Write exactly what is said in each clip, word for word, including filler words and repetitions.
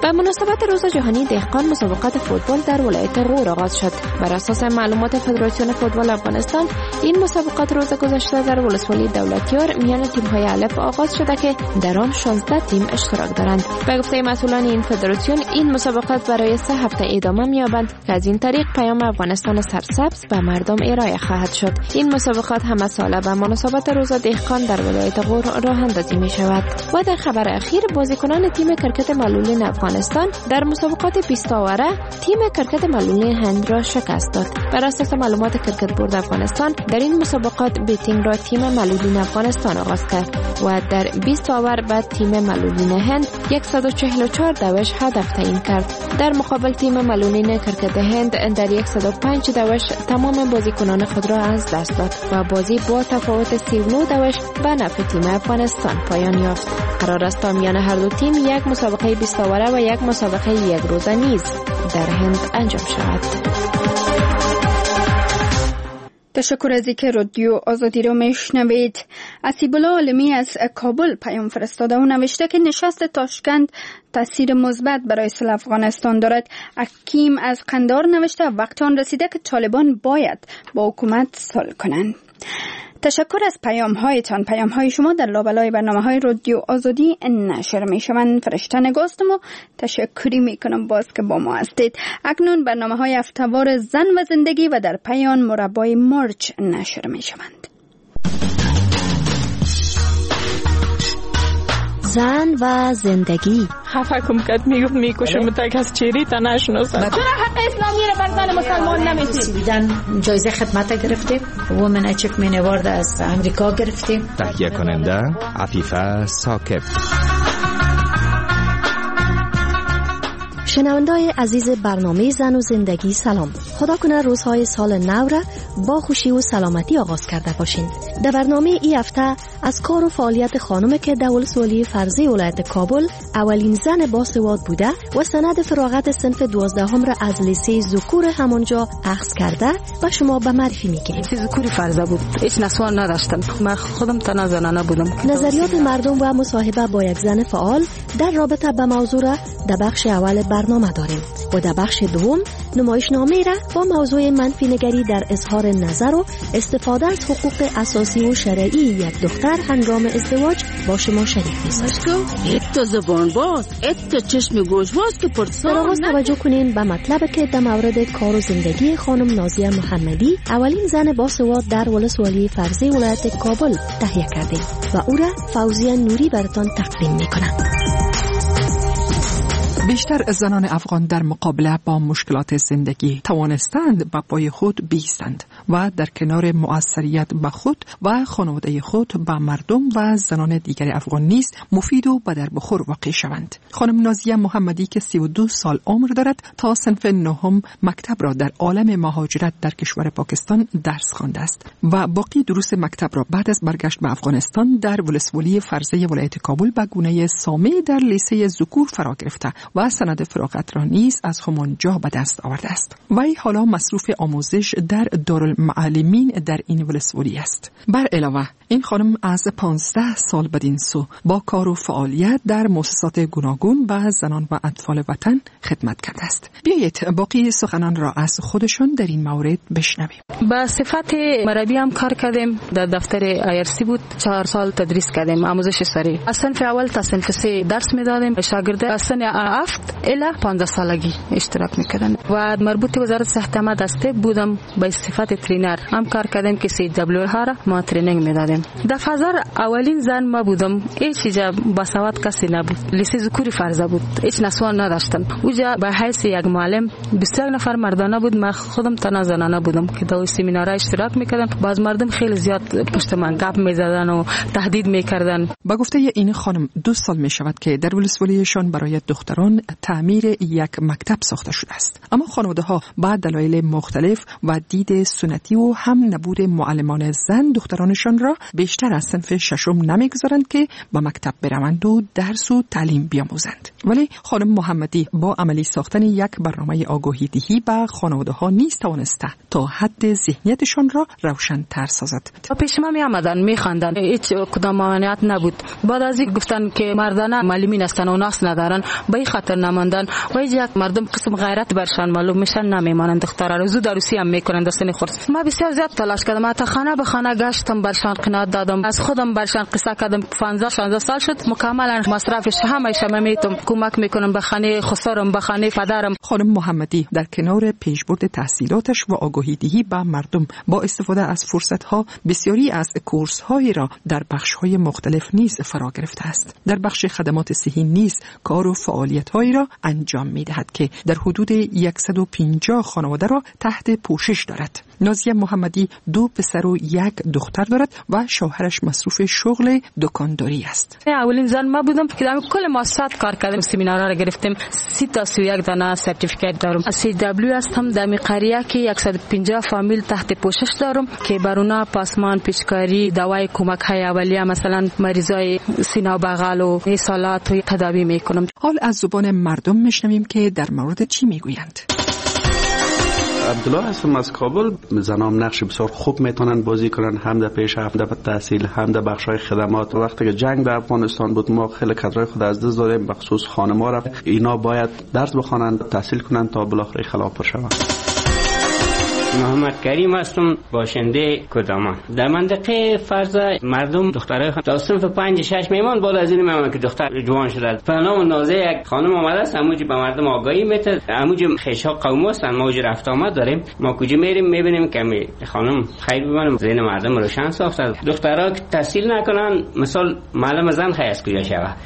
به مناسبت روز جهانی دهقان مسابقات فوتبال در ولایت غور آغاز شد. بر اساس معلومات فدراسیون فوتبال افغانستان، این مسابقات روز گذشته در ولسوالی دولتیار میان تیم‌های الف آغاز شده که در آن شانزده تیم اشتراک دارند. به گفته مسئولان این فدراسیون، این مسابقات برای سه هفته ادامه می‌یابند که از این طریق پیام افغانستان سرسبز به مردم ارائه خواهد شد. این مسابقات همه ساله به مناسبت روز دهقان در ولایت غور راه اندازی می‌شود. و در خبر اخیر، بازیکنان تیم کرکت معلولین افغانستان در مسابقات بیست آوره تیم کرکت معلولین هند را شکست داد. بر اساس معلومات کرکت بورد افغانستان، در این مسابقات بیتینگ را تیم معلولین افغانستان آغاز کرد و در بیست آور بعد تیم معلولین هند صد و چهل و چهار دوش هدف تعیین کرد. در مقابل تیم معلولین کرکت هند در صد و پنج دوش تمام بازیکنان خود را از دست داد و بازی با تفاوت سی و نه دوش به نفع تیم افغانستان پایان یافت. قرار است تا میان هر دو تیم یک مسابقه بیست آوره و یک مسابقه یک روزه نیز در هند انجام شود. تشکر از اینکه رادیو آزادی رو میشنوید. اسیب‌الله عالمی از کابل پیام فرستاده و نوشته که نشست تاشکند تاثیر مثبت برای صلح افغانستان دارد. حکیم از قندار نوشته وقت آن رسیده که طالبان باید با حکومت صلح کنند. تشکر از پیام هایتان. پیام های شما در لابلای برنامه های رادیو آزادی نشر می شوند. فرشته نگاستم و تشکری می کنم باز که با ما هستید. اکنون برنامه های هفته‌وار زن و زندگی و در پیان مربای مارچ نشر می شوند. زن و زندگی. حفکم کد میگفت میکشم تک از چیری تا نشناسم. چرا حق اسلامی رو بر زن مسلمان نمیتیم؟ سویدن جایزه خدمت گرفتیم. وومن اچیومنت اوارد از امریکا گرفتیم. تهیه کننده عفیفه ثاقب. شنوندای عزیز برنامه زن و زندگی سلام. خدا کنه روزهای سال نو را با خوشی و سلامتی آغاز کرده باشین. در برنامه این هفته از کار و فعالیت خانم که در ولسوالی فرزی ولایت کابل اولین زن باسواد بوده و سند فراغت صنف دوازدهم را از لیسه ذکور همانجا اخذ کرده و شما به معرفی میگیریم. لیسه ذکور فرزه بود، هیچ نسوان نداشتم. من خودم تنها زنانه بودم. نظریات مردم و مصاحبه با یک زن فعال در رابطه به موضوع را در بخش اول برنامه داریم و در بخش دوم نمایشنامه را با موضوع منفی نگری در اظهار نظر و استفاده از حقوق اساسی و شرعی یک دختر هنگام ازدواج با شما شریک می‌سازیم. ات زبان باز، ات چشم گوش باز که پرسان. در آغاز توجه کنین به مطلب که در مورد کار و زندگی خانم نازیه محمدی، اولین زن باسواد در ولسوالی فرزی ولایت کابل تهیه کردیم و او را فوزیه نوری براتون تقدیم می‌کنم. بیشتر زنان افغان در مقابله با مشکلات زندگی توانستند به پای خود بایستند و در کنار مؤثریت به خود و خانواده خود به مردم و زنان دیگر افغان نیز مفید و به در بخور واقع شوند. خانم نازیه محمدی که سی و دو سال عمر دارد تا صنف نهم مکتب را در عالم مهاجرت در کشور پاکستان درس خوانده است و باقی دروس مکتب را بعد از برگشت به افغانستان در ولسوالی فرزه ولایت کابل به گونه سامی در لیسه ذکور فرا گرفته و سند فراغت را نیز از همانجا به دست آورده است. وی حالا مصروف آموزش در دارالمعلمین در این ولسوالی است. بر علاوه این خانم از پانزده سال بدین سو با کار و فعالیت در مؤسسات گوناگون و زنان و اطفال وطن خدمت کرده است. بیایید باقی سخنان را از خودشان در این مورد بشنویم. با صفت مربی هم کار کردیم. در دفتر آیرسی بود. چهار سال تدریس کردیم، آموزش سری. از صنف اول تا صنف سه درس میدادیم. شاگرد از سن هفت الی پانزده سالگی اشتراک میکردن و مربوط وزارت صحت ما دسته بودم. با صفت ترینر هم کار کردیم که سی دبلیو ها را ما ترینینگ میدادیم. در فضار اولین زن ما بودم. هیچ جا باسواد کسی نبود. لیسه ذکوری فرزه بود. هیچ نسوان نداشتم. اونجا به حیث یک معلم بیست و یک نفر مردانه بود. من خودم تنها زنانه بودم که در سمینارها اشتراک میکردم. باز مردم خیلی زیاد پشت من گپ میزدن و تهدید میکردن. با گفته این خانم دو سال میشود که در ولسوالیشان برای دختران تعمیر یک مکتب ساخته شده است، اما خانواده ها با دلایل مختلف و دید سنتی و هم نبود معلمان زن دخترانشان را بیشتر از صنف ششم نمیگذارند که با مکتب بروند و درس و تعلیم بیاموزند. ولی خانم محمدی با عملی ساختن یک برنامه آگاهی دهی به خانواده ها نیز توانسته تا حد ذهنیتشان را روشن تر سازد. پیش ما می آمدن می خواندن، هیچ کدام مانعیت نبود. بعد از این گفتن که مردانه معلمین هستن و ناس ندارن، به این خاطر خاطر نماندن و یک مردم قسم غیرت برشان معلوم میشن نمیمانند دخترها رو زود عروسی هم میکنن دستن خورد. ما بسیار زیاد تلاش کردم تا خانه به خانه گشتم برشان قناعت دادم از خودم برشان قصه کردم پانزده شانزده سال شد مکملا مصرفش همه شما میتونم کمک میکنم به خانه خسرم به خانه پدرم. خانم محمدی در کنار پیشبرد تحصیلاتش و آگاهی دهی به مردم با استفاده از فرصت‌ها بسیاری از کورس‌هایی را در بخش‌های مختلف نیز فرا گرفته است. در بخش خدمات صحی نیز کار و فعالیت‌هایی را انجام می‌دهد که در حدود صد و پنجاه خانواده را تحت پوشش دارد. نازیه محمدی دو پسر و یک دختر دارد و شوهرش مصروف شغل دکانداری است. اولین زن ما بودم که در کل مؤسسات کار کردم، سمینارها را گرفتیم. سی تا سی و یک دانه سرتیفیکیت دارم. از سی دبلیو هستم در قریه که صد و پنجاه فامیل تحت پوشش دارم که بارونا پاسمان پیشکاری دوای کمک های اولیه مثلا مریضای سینه و بغل و اسهالات و تداوی میکنم. حال از زبان مردم میشنویم که در مورد چی میگویند. عبدالله هستم از کابل. زنام نقش بسیار خوب میتونن بازی کنن، هم در پیش هم در تحصیل هم در بخشای خدمات. وقتی که جنگ در افغانستان بود ما خیلی کادرای خود از دست دادیم، بخصوص خانم‌ها را اینا باید درس بخونن تحصیل کنن تا بالاخره خلاف شوند. محمد کریم هستم، باشنده کدامان. در منطقه فرض مردم دخترای تا صنف پنج شش میمان بالا از این میمان که دختر جوان شده. فنام نازه یک خانم آمده است، هموج به مردم آگاهی میده، هموج خیشا قوم هستن، ما وجه رفت آمد داریم. ما کجا میریم میبینیم که خانم خیر ببینم ذهن مردم روشن ساخته. دخترها که تحصیل نکنن مثال معلم زن خیر از کجا شود.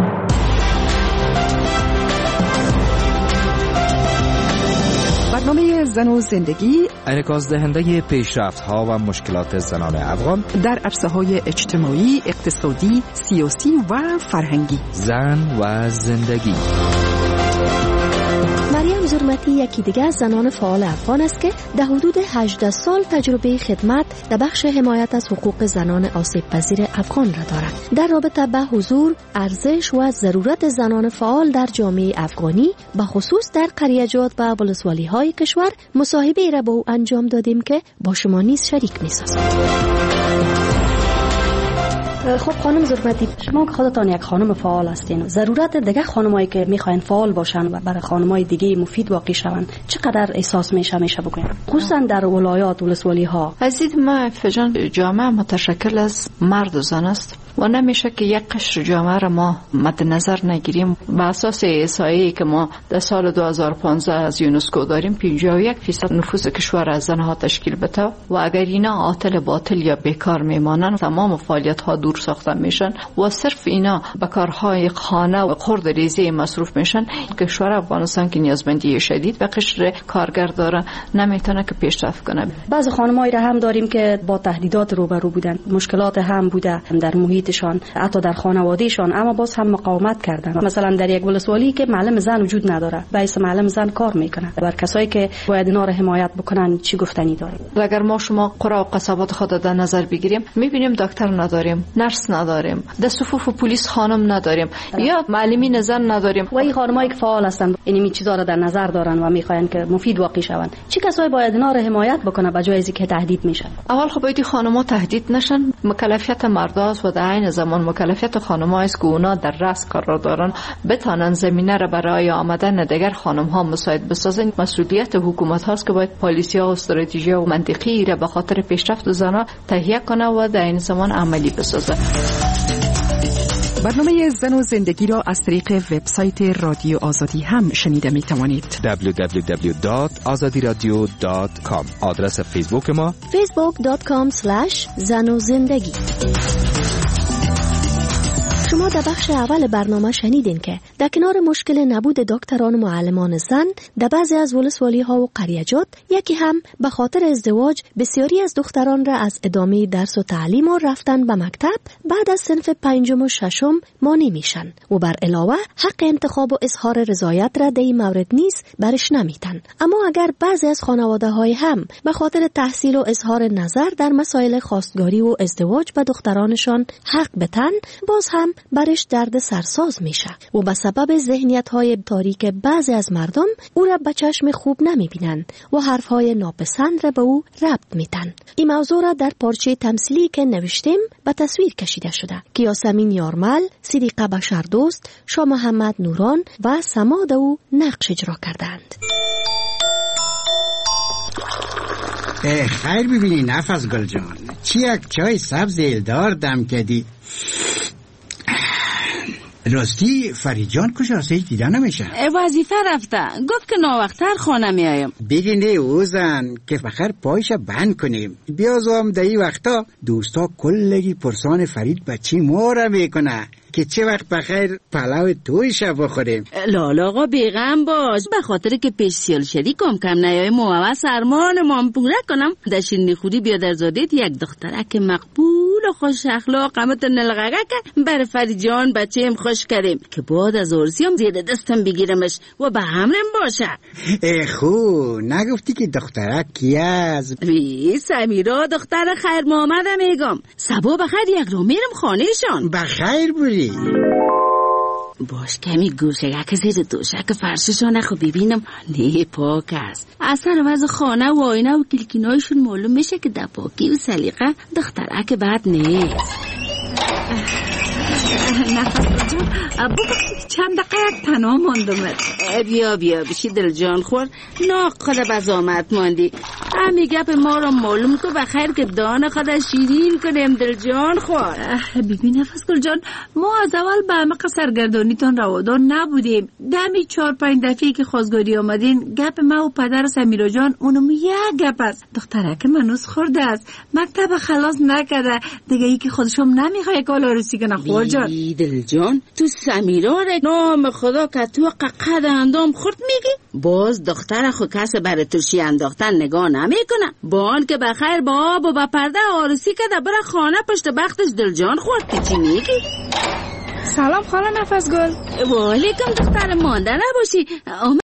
برنامه زن و زندگی انعکاس دهنده پیشرفت‌ها و مشکلات زنان افغان در عرصه‌های اجتماعی، اقتصادی، سیاسی و فرهنگی. زن و زندگی. مریم زرمتی یکی دیگه از زنان فعال افغان است که در حدود هجده سال تجربه خدمت در بخش حمایت از حقوق زنان آسیب پذیر افغان را دارد. در رابطه به حضور، ارزش و ضرورت زنان فعال در جامعه افغانی به خصوص در قریه‌جات و ولسوالی‌های کشور مصاحبه را با او انجام دادیم که با شما نیز شریک می‌سازیم. خب خانم زرمتی، شما که خودتان یک خانم فعال هستین، ضرورت دیگه خانمایی که میخواین فعال باشن و برای خانمای دیگه مفید واقع شون چقدر احساس میشه میشه بگوین، خصوصا در ولایات ولسوالی ها؟ از دید ما فجان جامعه متشکل از مرد و زن است و نمیشه که یک قشر جامعه را ما مد نظر نگیریم. با اساس احصایه‌ای که ما در سال دو هزار و پانزده از یونسکو داریم پنجاه و یک درصد نفوذ کشور از زنها تشکیل بده و اگر اینا عاطل باطل یا بیکار میمانن تمام فعالیت ها دور ساخته میشن و صرف اینا به کارهای خانه و خرد ریزی مصروف میشن. کشور افغانستان که نیازمندی شدید و قشر کارگر داره نمیتونه که پیشرفت کنه. بعض خانمایی را هم داریم که با تهدیدات روبرو بودن، مشکلات هم بوده در محیطشان، حتی در خانوادهشان، اما باز هم مقاومت کردن. مثلا در یک ولسوالی که معلم زن وجود نداره، باعث معلم زن کار میکنه. بر کسایی که باید اینا را حمایت بکنن چی گفتنی داریم؟ اگر ما شما قرا و قصبات خود در نظر بگیریم میبینیم دکتر نداریم، نرس نداریم، در صفوف پلیس خانم نداریم یا معلمین زن نداریم. و این خانمایی که فعال هستن این چیزا را در نظر دارن و میخواین که مفید واقع شوند، چه کسایی باید اینا را حمایت بکنه به جای از اینکه تهدید میشن؟ اول خب باید خانم‌ها تهدید نشن. مکلفیت مرداست و در عین زمان مکلفیت خانم‌ها است که اونا در رأس قرار دارن بتانن زمینه را برای آمدن دیگر خانم‌ها مساعد بسازن. مسئولیت حکومت هاست که باید پالیسی‌ها و استراتژی و منطقی را به خاطر پیشرفت زنان تهیه کنه و در این زمان عملی بسازه. برنامه زن و زندگی را از طریق وبسایت رادیو آزادی هم شنیده می توانید. دبلیو دبلیو دبلیو دات آزادی رادیو دات کام. آدرس فیسبوک ما فیسبوک دات کام اسلش زن و زندگی. شما در بخش اول برنامه شنیدین که در کنار مشکل نبود دکتران و معلمان زن در بعضی از ولسوالی‌ها و قریه‌جات یکی هم به خاطر ازدواج بسیاری از دختران را از ادامه درس و تعلیم و رفتن به مکتب بعد از صنف پنجم و ششم مانع میشن و بر علاوه حق انتخاب و اظهار رضایت را در این مورد نیز برش نمیتن. اما اگر بعضی از خانواده‌های هم به خاطر تحصیل و اظهار نظر در مسائل خواستگاری و ازدواج به دخترانشان حق بتن، باز هم برش درد سرساز میشه و به سبب ذهنیت‌های تاریک بعضی از مردم او را به چشم خوب نمیبینند و حرف‌های ناپسند را به او ربط میدن. این موضوع را در پارچه تمثیلی که نوشتیم به تصویر کشیده شده که یاسمین یارمل، صدیقه بشردوست، شاه محمد نوران و سماد او نقش اجرا کردند. خیر ببینی نفس گل جان، چی یک چای سبز ایلدار دم کردی؟ راستی فرید جان کجاست؟ هیچ دیده نمیشه. وظیفه رفته، گفت که ناوقتر خانه میایم. بگی نه اوزن که فقط پایش بند کنیم. بیازم در این وقتا دوستا کلگی پرسان فرید بچی مورا میکنه که چه وقت بخیر پلاو تویش بخوریم. لالا آقا بیغم باش، به خاطر که پیش سیال شدی کم کم نیای موه سرمان ما پوره کنم. در شیرینی خودی بیا در زادیت یک دخترک مقبول و خوش اخلاق قمت نلغگه که بر فرید جان بچه هم خوش کردیم که بعد از عرسی هم زیر دستم بگیرمش و به همرم باشه. ای خو نگفتی که دخترک کی از؟ وی سمیرا دختر خیر محمد میگم. سبا بخیر یک رو میرم خانهشان. بخیر بوری باش کمی گوشه که زیر دوشک فرششان خو ببینم. نه پاک است. اصلا وضع خانه و آینه و کلکینایشون معلوم میشه که در پاکی و سلیقه دخترک بد نیست. نفس جان ببخشید چند دقیقه تنها ماندم. بیا بیا بشی دل جان خور ناق خدا بزامت ماندی. همی گپ ما رو معلوم که بخیر که دانه خدا شیرین کنیم دل جان خور. ببین نفس گل جان ما از اول به همه سرگردانیتان روادار نبودیم. دمی چهار پنج دفعه که خواستگاری آمدین گپ ما و پدر سمیرا جان اونم یک گپ است. دخترک منوس خورده است، مکتب خلاص نکرده دیگه، ای که خودشم نمیخواد کال عروسی کنه. خور جان دل جان تو سمیرا ره نام خدا که تو قد اندام خورد میگی؟ باز دختر خو کس بر ترشی انداختن نگاه نمیکنه. بان که بخیر با آب و با پرده عروسی که بره خانه پشت بختش دل جان خورد که چی میگی؟ سلام خاله نفس گل. و علیکم دختر مانده نباشی.